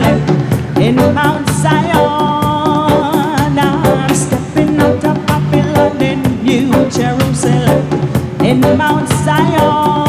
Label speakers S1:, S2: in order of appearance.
S1: Jerusalem, in Mount Zion. I'm stepping out of Babylon in New Jerusalem, in Mount Zion.